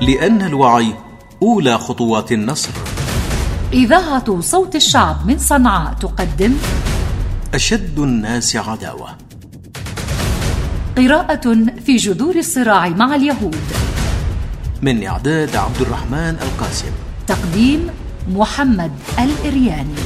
لأن الوعي أولى خطوات النصر. إذاعة صوت الشعب من صنعاء تقدم أشد الناس عداوة، قراءة في جذور الصراع مع اليهود، من إعداد عبد الرحمن القاسم، تقديم محمد الإرياني.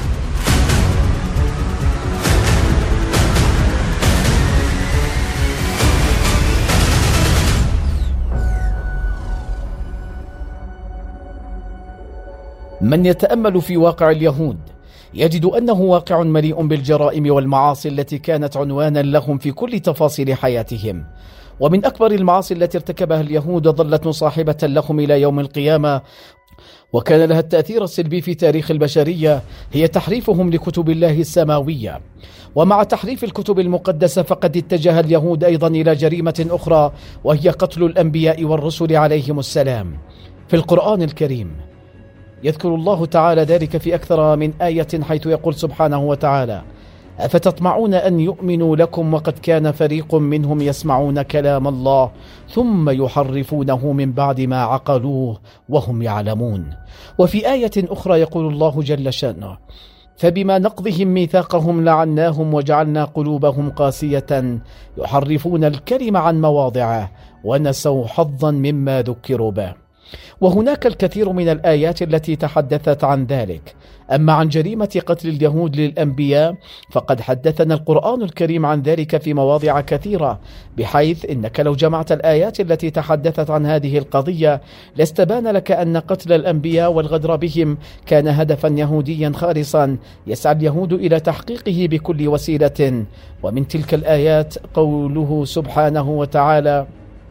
من يتأمل في واقع اليهود يجد أنه واقع مليء بالجرائم والمعاصي التي كانت عنوانا لهم في كل تفاصيل حياتهم. ومن أكبر المعاصي التي ارتكبها اليهود ظلت مصاحبة لهم إلى يوم القيامة، وكان لها التأثير السلبي في تاريخ البشرية، هي تحريفهم لكتب الله السماوية. ومع تحريف الكتب المقدسة فقد اتجه اليهود أيضا إلى جريمة أخرى، وهي قتل الأنبياء والرسل عليهم السلام. في القرآن الكريم يذكر الله تعالى ذلك في أكثر من آية، حيث يقول سبحانه وتعالى: أفتطمعون أن يؤمنوا لكم وقد كان فريق منهم يسمعون كلام الله ثم يحرفونه من بعد ما عقلوه وهم يعلمون. وفي آية أخرى يقول الله جل شأنه: فبما نقضهم ميثاقهم لعناهم وجعلنا قلوبهم قاسية يحرفون الكلم عن مواضعه ونسوا حظا مما ذكروا به. وهناك الكثير من الآيات التي تحدثت عن ذلك. أما عن جريمة قتل اليهود للأنبياء فقد حدثنا القرآن الكريم عن ذلك في مواضع كثيرة، بحيث إنك لو جمعت الآيات التي تحدثت عن هذه القضية لاستبان لك أن قتل الأنبياء والغدر بهم كان هدفا يهوديا خالصا يسعى اليهود إلى تحقيقه بكل وسيلة. ومن تلك الآيات قوله سبحانه وتعالى: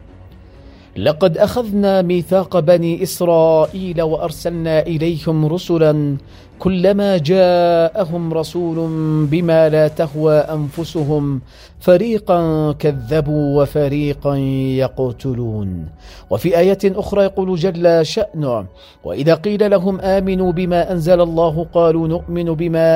لقد أخذنا ميثاق بني إسرائيل وأرسلنا إليهم رسلا كلما جاءهم رسول بما لا تهوى أنفسهم فريقا كذبوا وفريقا يقتلون. وفي آية أخرى يقول جل شأنه: وإذا قيل لهم آمنوا بما أنزل الله قالوا نؤمن بما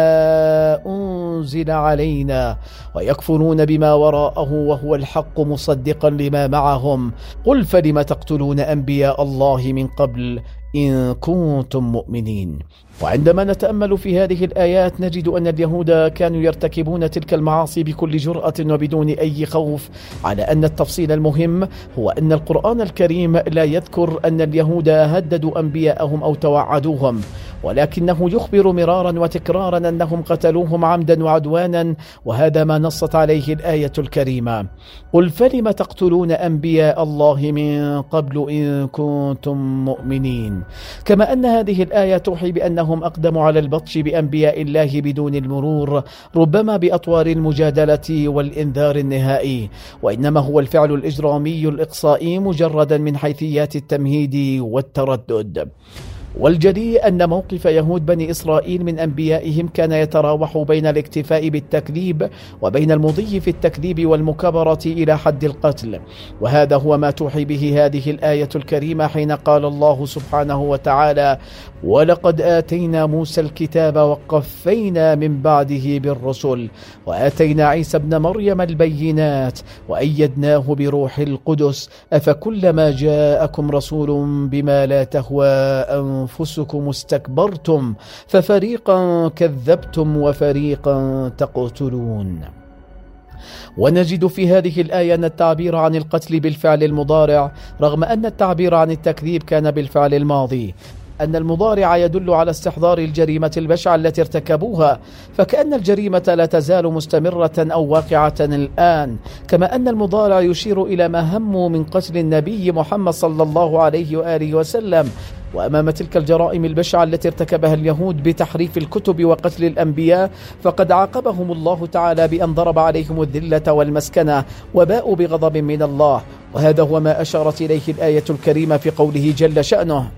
أنزل علينا ويكفرون بما وراءه وهو الحق مصدقا لما معهم قل فلم تقتلون أنبياء الله من قبل إن كنتم مؤمنين. وعندما نتأمل في هذه الآيات نجد أن اليهود كانوا يرتكبون تلك المعاصي بكل جرأة وبدون أي خوف، على أن التفصيل المهم هو أن القرآن الكريم لا يذكر أن اليهود هددوا أنبياءهم أو توعدوهم، ولكنه يخبر مرارا وتكرارا أنهم قتلوهم عمدا وعدوانا، وهذا ما نصت عليه الآية الكريمة: قل فلم تقتلون أنبياء الله من قبل إن كنتم مؤمنين. كما أن هذه الآية توحي بأنهم أقدموا على البطش بأنبياء الله بدون المرور، ربما بأطوار المجادلة والإنذار النهائي، وإنما هو الفعل الإجرامي الإقصائي مجردا من حيثيات التمهيد والتردد. والجدير أن موقف يهود بني إسرائيل من أنبيائهم كان يتراوح بين الاكتفاء بالتكذيب وبين المضي في التكذيب والمكابرة إلى حد القتل. وهذا هو ما توحي به هذه الآية الكريمة حين قال الله سبحانه وتعالى: ولقد آتينا موسى الكتاب وقفينا من بعده بالرسل وآتينا عيسى ابن مريم البينات وأيدناه بروح القدس أفكلما جاءكم رسول بما لا تهوى أنفسكم استكبرتم ففريقا كذبتم وفريقا تقتلون. ونجد في هذه الآية أن التعبير عن القتل بالفعل المضارع، رغم أن التعبير عن التكذيب كان بالفعل الماضي، أن المضارع يدل على استحضار الجريمة البشعة التي ارتكبوها، فكأن الجريمة لا تزال مستمرة أو واقعة الآن، كما أن المضارع يشير إلى ما هموا من قتل النبي محمد صلى الله عليه وآله وسلم. وأمام تلك الجرائم البشعة التي ارتكبها اليهود بتحريف الكتب وقتل الأنبياء فقد عاقبهم الله تعالى بأن ضرب عليهم الذلة والمسكنة وباءوا بغضب من الله. وهذا هو ما أشارت إليه الآية الكريمة في قوله جل شأنه: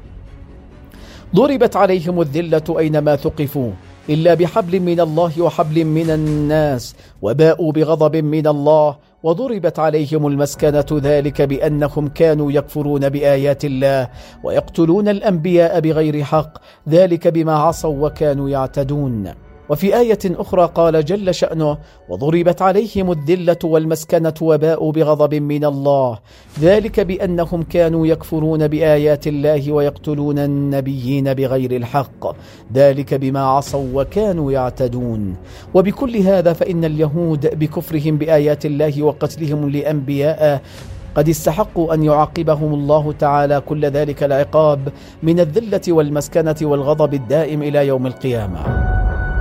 ضربت عليهم الذلة أينما ثقفوا إلا بحبل من الله وحبل من الناس وباءوا بغضب من الله وضربت عليهم المسكنة ذلك بأنهم كانوا يكفرون بآيات الله ويقتلون الأنبياء بغير حق ذلك بما عصوا وكانوا يعتدون. وفي آية أخرى قال جل شأنه: وضربت عليهم الذلة والمسكنة وباءوا بغضب من الله ذلك بأنهم كانوا يكفرون بآيات الله ويقتلون النبيين بغير الحق ذلك بما عصوا وكانوا يعتدون. وبكل هذا فإن اليهود بكفرهم بآيات الله وقتلهم لأنبياء قد استحقوا أن يعاقبهم الله تعالى كل ذلك العقاب من الذلة والمسكنة والغضب الدائم إلى يوم القيامة.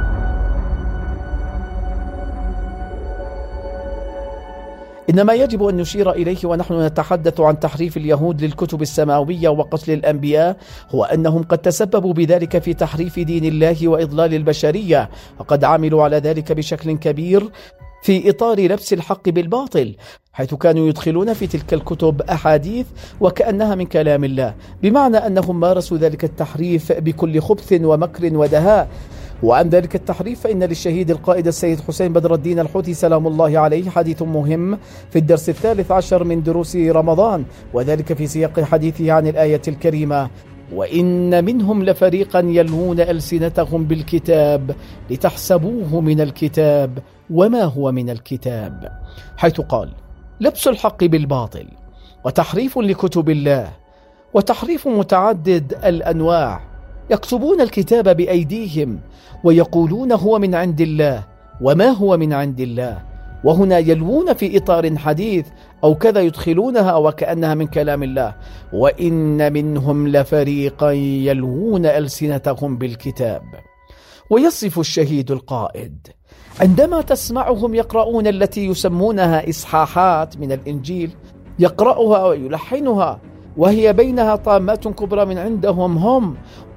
إنما يجب أن نشير إليه ونحن نتحدث عن تحريف اليهود للكتب السماوية وقتل الأنبياء هو أنهم قد تسببوا بذلك في تحريف دين الله وإضلال البشرية، وقد عملوا على ذلك بشكل كبير في إطار لبس الحق بالباطل، حيث كانوا يدخلون في تلك الكتب أحاديث وكأنها من كلام الله، بمعنى أنهم مارسوا ذلك التحريف بكل خبث ومكر ودهاء. وعن ذلك التحريف فإن للشهيد القائد السيد حسين بدر الدين الحوثي سلام الله عليه حديث مهم في الدرس 13 من دروس رمضان، وذلك في سياق حديثه عن الآية الكريمة: وإن منهم لفريقا يلوون ألسنتهم بالكتاب لتحسبوه من الكتاب وما هو من الكتاب، حيث قال: لبس الحق بالباطل وتحريف لكتب الله وتحريف متعدد الأنواع. يكتبون الكتاب بأيديهم ويقولون هو من عند الله وما هو من عند الله، وهنا يلوون في إطار حديث أو كذا يدخلونها وكأنها من كلام الله: وإن منهم لفريقا يلوون ألسنتهم بالكتاب. ويصف الشهيد القائد: عندما تسمعهم يقرؤون التي يسمونها إصحاحات من الإنجيل، يقرأها ويلحنها وهي بينها طامات كبرى من عندهم هم،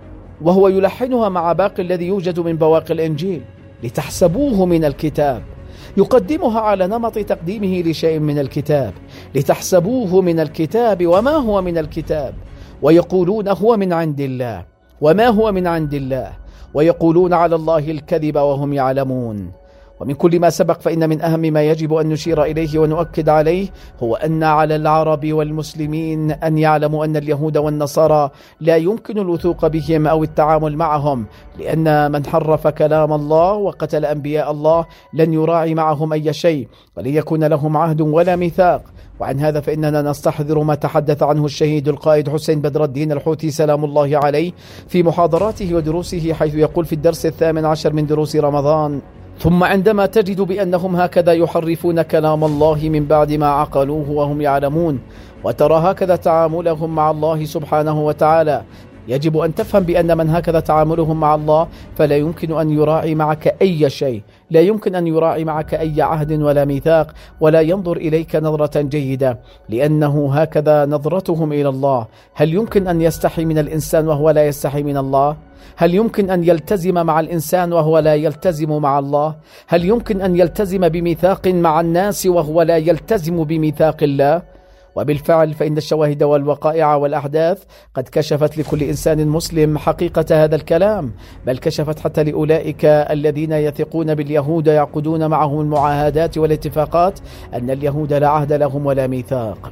وهو يلحنها مع باقي الذي يوجد من بواقي الإنجيل لتحسبوه من الكتاب، يقدمها على نمط تقديمه لشيء من الكتاب، لتحسبوه من الكتاب وما هو من الكتاب، ويقولون هو من عند الله وما هو من عند الله، ويقولون على الله الكذب وهم يعلمون. ومن كل ما سبق فإن من أهم ما يجب أن نشير إليه ونؤكد عليه هو أن على العرب والمسلمين أن يعلموا أن اليهود والنصارى لا يمكن الوثوق بهم أو التعامل معهم، لأن من حرف كلام الله وقتل أنبياء الله لن يراعي معهم أي شيء ولن يكون لهم عهد ولا ميثاق. وعن هذا فإننا نستحضر ما تحدث عنه الشهيد القائد حسين بدر الدين الحوثي سلام الله عليه في محاضراته ودروسه، حيث يقول في الدرس 18 من دروس رمضان: ثم عندما تجد بأنهم هكذا يحرفون كلام الله من بعد ما عقلوه وهم يعلمون، وترى هكذا تعاملهم مع الله سبحانه وتعالى، يجب أن تفهم بأن من هكذا تعاملهم مع الله فلا يمكن أن يراعي معك أي شيء، لا يمكن أن يراعي معك أي عهد ولا ميثاق، ولا ينظر إليك نظرة جيدة، لأنه هكذا نظرتهم إلى الله. هل يمكن أن يستحي من الإنسان وهو لا يستحي من الله؟ هل يمكن أن يلتزم مع الإنسان وهو لا يلتزم مع الله؟ هل يمكن أن يلتزم بميثاق مع الناس وهو لا يلتزم بميثاق الله؟ وبالفعل فإن الشواهد والوقائع والأحداث قد كشفت لكل إنسان مسلم حقيقة هذا الكلام، بل كشفت حتى لأولئك الذين يثقون باليهود يعقدون معهم المعاهدات والاتفاقات أن اليهود لا عهد لهم ولا ميثاق.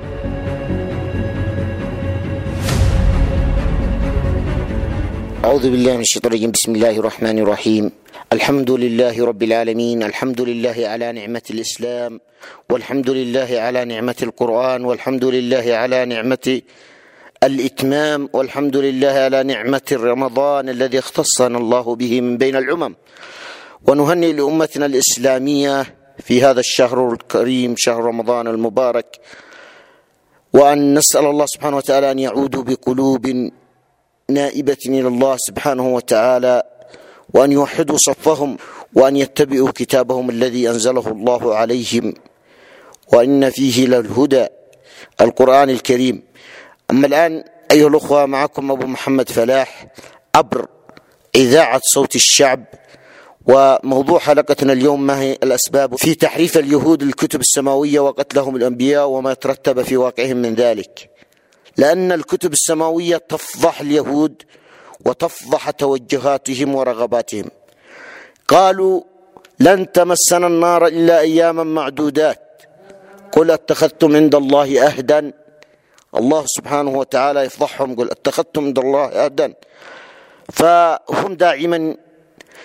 أعوذ بالله من الشيطان الرجيم. بسم الله الرحمن الرحيم. الحمد لله رب العالمين، الحمد لله على نعمة الإسلام، والحمد لله على نعمة القرآن، والحمد لله على نعمة الإتمام، والحمد لله على نعمة رمضان الذي اختصنا الله به من بين الأمم. ونهنئ لأمتنا الإسلامية في هذا الشهر الكريم، شهر رمضان المبارك، وأن نسأل الله سبحانه وتعالى أن يعودوا بقلوب نائبة إلى الله سبحانه وتعالى، وأن يوحدوا صفهم، وأن يتبعوا كتابهم الذي أنزله الله عليهم، وإن فيه للهدى، القرآن الكريم. أما الآن أيها الأخوة، معكم أبو محمد فلاح عبر إذاعة صوت الشعب، وموضوع حلقتنا اليوم: ما هي الأسباب في تحريف اليهود الكتب السماوية وقتلهم الأنبياء وما ترتب في واقعهم من ذلك. لأن الكتب السماوية تفضح اليهود وتفضح توجهاتهم ورغباتهم. قالوا: لن تمسنا النار إلا أياما معدودات، قل اتخذتم عند الله عهدا. الله سبحانه وتعالى يفضحهم، قل اتخذتم عند الله عهدا. فهم دائما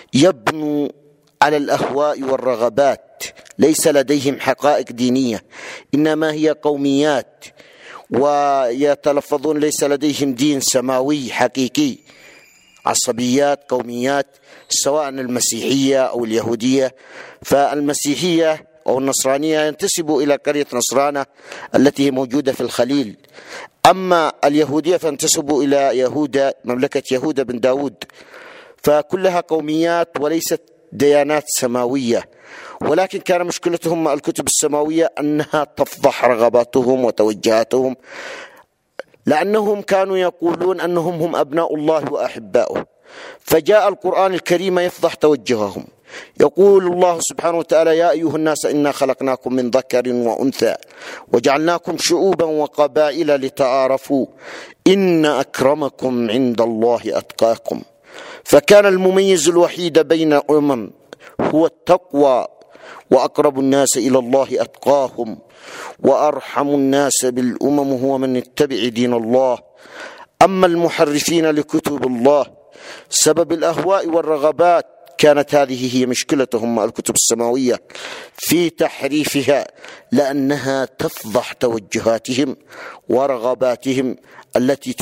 يبنوا على الأهواء والرغبات، ليس لديهم حقائق دينية، إنما هي قوميات، ويتلفظون ليس لديهم دين سماوي حقيقي، عصبيات، قوميات، سواء المسيحية أو اليهودية. فالمسيحية أو النصرانية ينتسب إلى قرية نصرانة التي هي موجودة في الخليل، أما اليهودية فينتسب إلى يهوذا، مملكة يهوذا بن داود. فكلها قوميات وليست ديانات سماوية، ولكن كان مشكلتهم مع الكتب السماوية أنها تفضح رغباتهم وتوجهاتهم، لأنهم كانوا يقولون أنهم هم أبناء الله وأحباؤه، فجاء القرآن الكريم يفضح توجههم. يقول الله سبحانه وتعالى: يا أيها الناس إنا خلقناكم من ذكر وأنثى وجعلناكم شعوبا وقبائل لتعارفوا إن أكرمكم عند الله أتقاكم. فكان المميز الوحيد بين الأمم هو التقوى، وأقرب الناس إلى الله أتقاهم، وأرحم الناس بالأمم هو من اتبع دين الله. أما المحرفين لكتب الله سبب الأهواء والرغبات، كانت هذه هي مشكلتهم مع الكتب السماوية في تحريفها، لأنها تفضح توجهاتهم ورغباتهم التي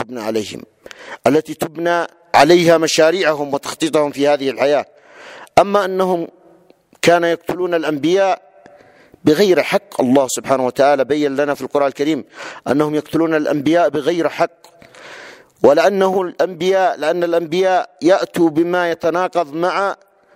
تبنى عليها مشاريعهم وتخطيطهم في هذه الحياة. أما أنهم كانوا يقتلون الأنبياء بغير حق، الله سبحانه وتعالى بين لنا في القرآن الكريم أنهم يقتلون الأنبياء بغير حق، لأن الأنبياء يأتوا بما يتناقض مع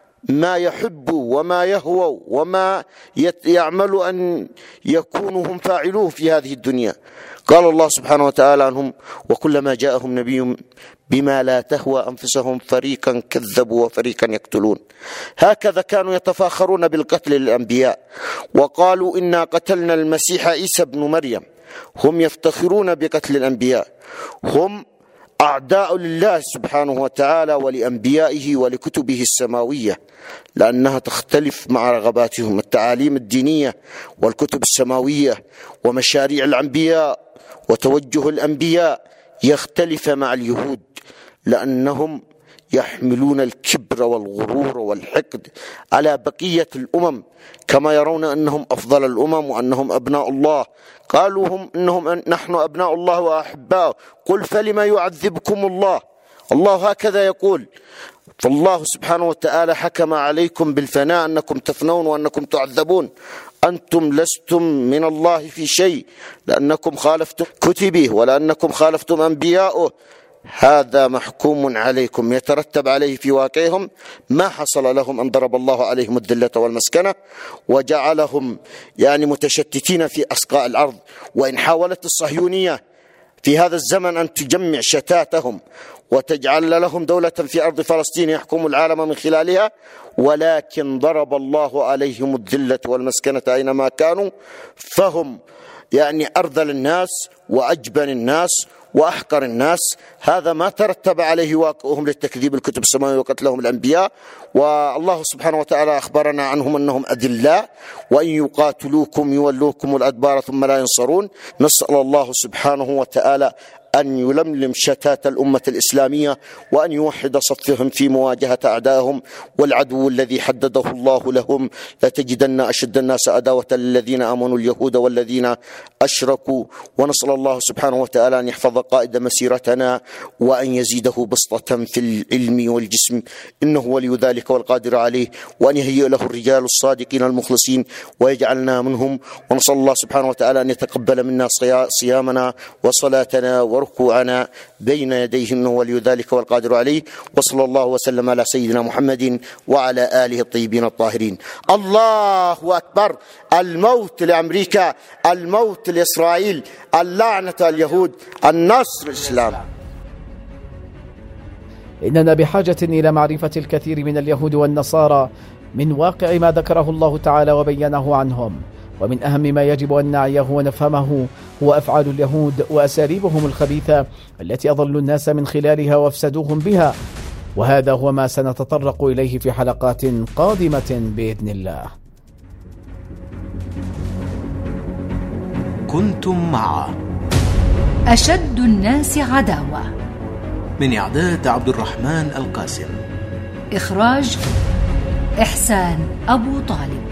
ما يحب وما يهوى وما يعمل أن يكونوا هم فاعلوه في هذه الدنيا. قال الله سبحانه وتعالى عنهم: وكلما جاءهم نبي بما لا تهوى أنفسهم فريقا كذبوا وفريقا يقتلون. هكذا كانوا يتفاخرون بالقتل للأنبياء، وقالوا إنا قتلنا المسيح عيسى بن مريم. هم يفتخرون بقتل الأنبياء، هم أعداء لله سبحانه وتعالى ولأنبيائه ولكتبه السماوية، لأنها تختلف مع رغباتهم. التعاليم الدينية والكتب السماوية ومشاريع الأنبياء وتوجه الأنبياء يختلف مع اليهود، لأنهم يحملون الكبر والغرور والحقد على بقية الأمم، كما يرون أنهم أفضل الأمم وأنهم أبناء الله. قالوا هم نحن أبناء الله وأحباؤه، قل فلما يعذبكم الله؟ الله هكذا يقول. فالله سبحانه وتعالى حكم عليكم بالفناء، أنكم تفنون وأنكم تعذبون. أنتم لستم من الله في شيء، لأنكم خالفتم كتبه ولأنكم خالفتم أنبياؤه. هذا محكوم عليكم، يترتب عليه في واقعهم ما حصل لهم، أن ضرب الله عليهم الذلة والمسكنة وجعلهم متشتتين في أسقاء الأرض. وإن حاولت الصهيونية في هذا الزمن أن تجمع شتاتهم وتجعل لهم دولة في أرض فلسطين يحكم العالم من خلالها، ولكن ضرب الله عليهم الذلة والمسكنة أينما كانوا، فهم أرذل الناس وأجبن الناس وأحقر الناس. هذا ما ترتب عليه واقعهم للتكذيب الكتب السماوية وقتلهم الأنبياء. والله سبحانه وتعالى أخبرنا عنهم أنهم أذلاء، وإن يقاتلوكم يولوكم الأدبار ثم لا ينصرون. نسأل الله سبحانه وتعالى أن يلملم شتات الأمة الإسلامية، وأن يوحد صفهم في مواجهة أعدائهم. والعدو الذي حدده الله لهم: لتجدن أشد الناس عداوة للذين آمنوا اليهود والذين أشركوا. ونسأل الله سبحانه وتعالى أن يحفظ قائد مسيرتنا، وأن يزيده بسطة في العلم والجسم، إنه ولي ذلك والقادر عليه، وأن يهيئ له الرجال الصادقين المخلصين ويجعلنا منهم. ونسأل الله سبحانه وتعالى أن يتقبل منا صيامنا وصلاتنا وركوعنا بين يديه، إنه ولي ذلك والقادر عليه. وصلى الله وسلم على سيدنا محمد وعلى آله الطيبين الطاهرين. الله أكبر. الموت لأمريكا، الموت لإسرائيل، اللعنة اليهود، النصر الإسلام. إننا بحاجة إلى معرفة الكثير من اليهود والنصارى من واقع ما ذكره الله تعالى وبينه عنهم. ومن أهم ما يجب أن نعيه ونفهمه هو أفعال اليهود وأساليبهم الخبيثة التي أضلوا الناس من خلالها وافسدوهم بها، وهذا هو ما سنتطرق إليه في حلقات قادمة بإذن الله. كنتم مع أشد الناس عداوة، من إعداد عبد الرحمن القاسم، إخراج إحسان أبو طالب.